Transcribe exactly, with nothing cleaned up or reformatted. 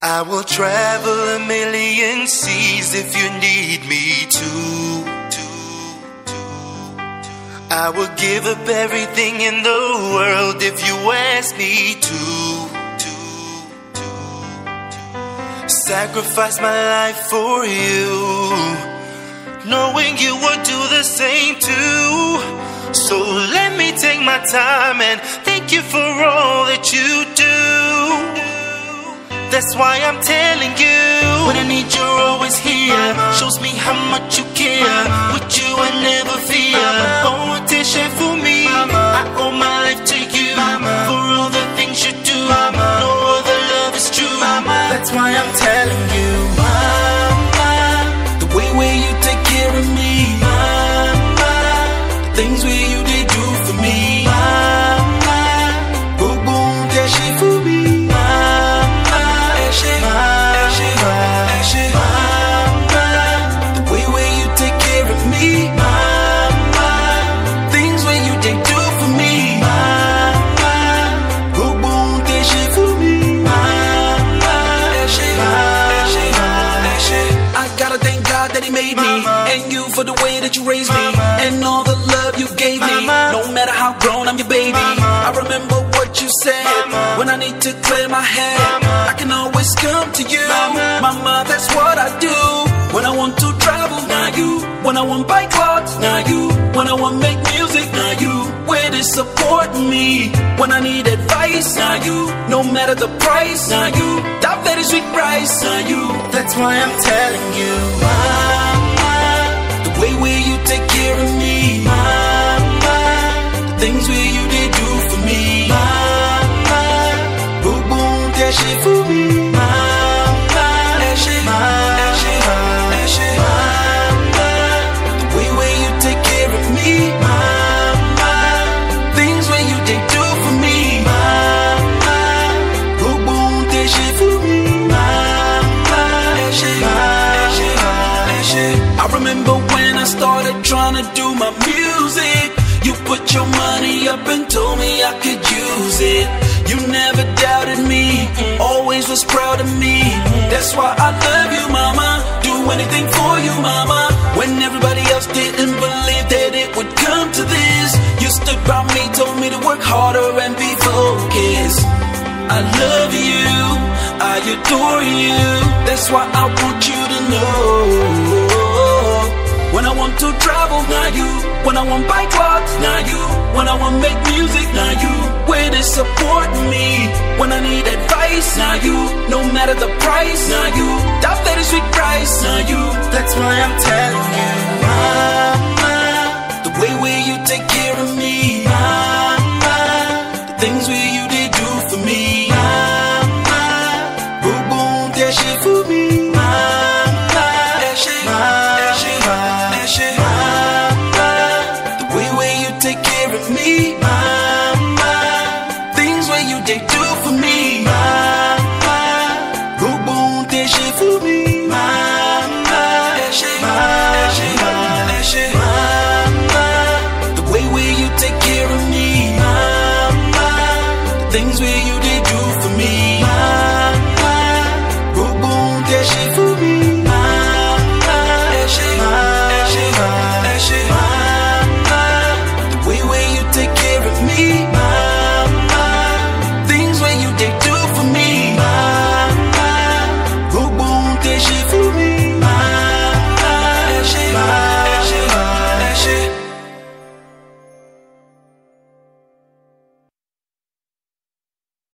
I will travel a million seas if you need me to. I will give up everything in the world if you ask me to. Sacrifice my life for you, knowing you would do the same too. So let me take my time and thank you for all that you do. That's why I'm telling you, when I need you're always here. Shows me how much you care. With you I never fear. Competition for me, I owe my life to you. For all the things you do, no other love is true. That's why I'm telling you, Mama, the way where you take care of me, Mama, the things where you did do for me, Mama, boom boom that shit for me, Mama, that shit, that shit, that shit, Mama, the way where you take care of me, Mama, things where you did do for me, Mama, boom boom that shit for me, Mama, that shit, that shit, that shit. I gotta thank God that He made me, and you for the way that you raised me, and all the love you gave me. No matter how grown, I'm your baby. I remember what you said when I need to clear my head. I can always come to you, Mama, that's what I do. When I want to travel, now you. When I want buy clothes, now you. When I want make music, now you. Where they support me. When I need advice, now you. No matter the price, now you. That very sweet price, now you. That's why I'm telling you, Mama, the way where you take care of me, Mama, the things where you did do for me, Mama, boom boom that shit for me, Mama, that shit, that shit, that shit, Mama, the way where you take care of me, Mama, things where you did do for me, Mama, boom boom that shit for me, Mama, that shit, that shit, that shit. I remember when I started trying to do my music. You put your money up and told me I could use it. You never doubted me, always was proud of me. That's why I love you, Mama. Do anything for you, Mama. When everybody else didn't believe that it would come to this, you stood by me, told me to work harder and be focused. I love you, I adore you. That's why I want you to know. When I want to travel, now you. When I want buy clothes, now you. When I want make music, now you. Where they support me. When I need advice, now you. No matter the price, now you. That very sweet price, now you. That's why I'm telling you, Mama, the way where you take care of me.